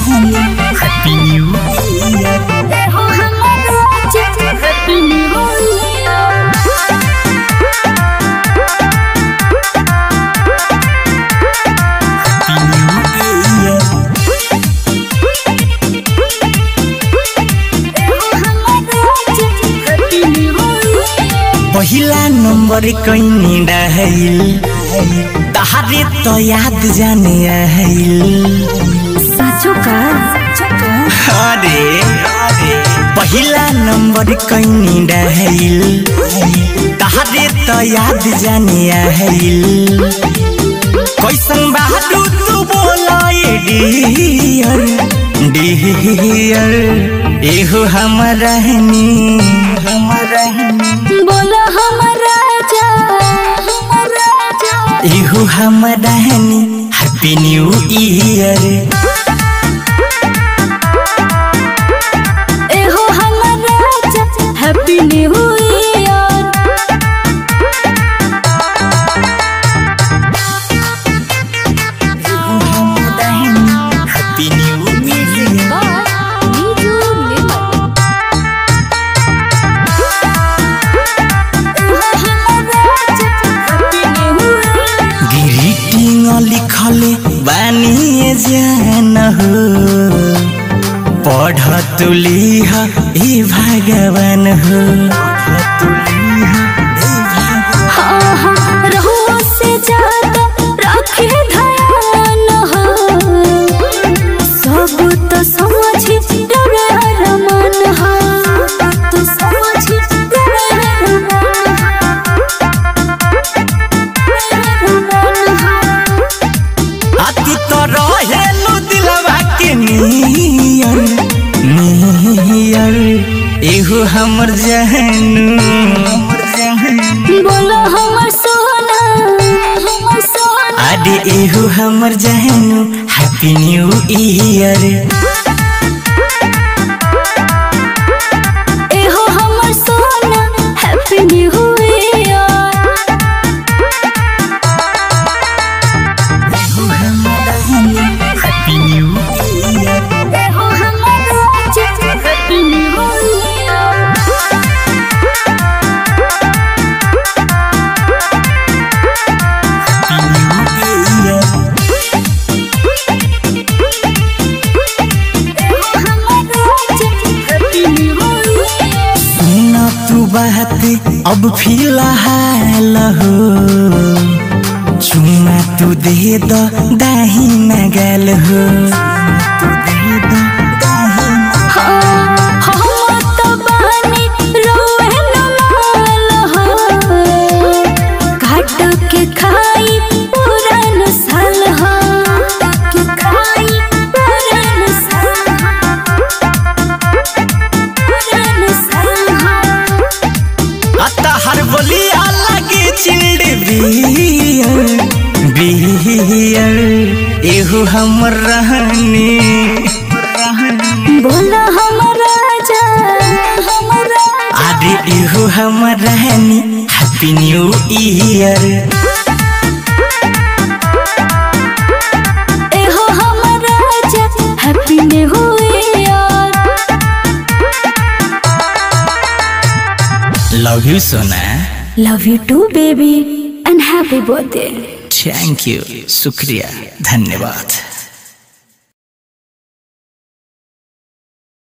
Happy new year एहो हमर राजा happy new year. Happy new year एहो हमर राजा हैप्पी न्यू ईयर। पहिला नंबर कहीं रहल तहारे तो याद जाने आइल साचो का अरे पहिला नंबर कहीं रहल तहारे तो याद जाने आइल कैसन बहादुर तू बोला ये डियर एहो हमर रहनी बोला हमर राजा एहो हमर रहनी हैप्पी न्यू ईयर एहो हमर राजा happy new year. Happy new year greeting लिखले बानी जान हो पढ़ तुलिह हे भगवान हो रहुआ से ज्यादा रखे ध्यान हो सब तो समझी डरे हर मन हो तो समझी डरे हर मन हो। अति तो रहेलु दिलवा के नियर एहो हमर जहनु बोलो हमर सोना अरे एहो हमर जहनु हैप्पी न्यू ईयर एहो हमर सोना happy new year. Happy new year एहो हमर राजा happy new year. Happy new year एहो हमर राजा हैप्पी न्यू ईयर। सुना तू बात अब फिलहाल हो चुमा तू दे दो दाही नगल हो हम तो बानी रोए नमाल हो काट के खाई पुरान साल हो के खाई पुरान साल हो। हर बोलिया लगे चिल्ड बियर एहो हमर रहनी बोला हमर राजा अरे एहो हमर रहनी हैप्पी न्यू ईयर एहो हमर राजा happy new year. Love you सोना love you too baby and happy birthday. Thank you शुक्रिया धन्यवाद।